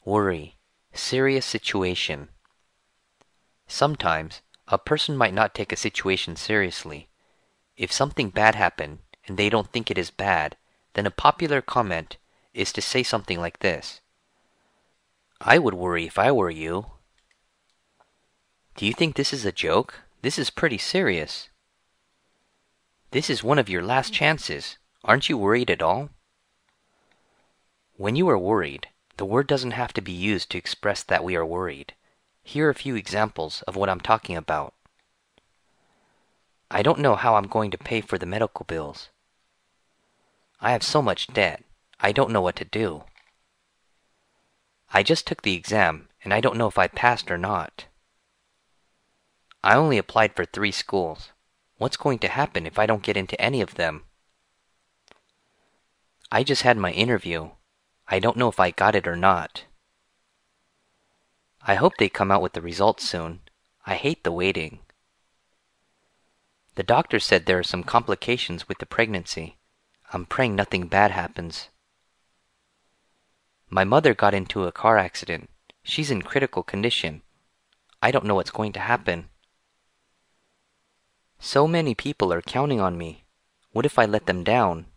Worry. Serious situation. Sometimes, a person might not take a situation seriously. If something bad happened and they don't think it is bad, then a popular comment is to say something like this: I would worry if I were you. Do you think this is a joke? This is pretty serious. This is one of your last chances. Aren't you worried at all? When you are worried, the word doesn't have to be used to express that we are worried. Here are a few examples of what I'm talking about. I don't know how I'm going to pay for the medical bills. I have so much debt. I don't know what to do. I just took the exam and I don't know if I passed or not. I only applied for 3 schools. What's going to happen if I don't get into any of them? I just had my interview. I don't know if I got it or not. I hope they come out with the results soon. I hate the waiting. The doctor said there are some complications with the pregnancy. I'm praying nothing bad happens. My mother got into a car accident. She's in critical condition. I don't know what's going to happen. So many people are counting on me. What if I let them down?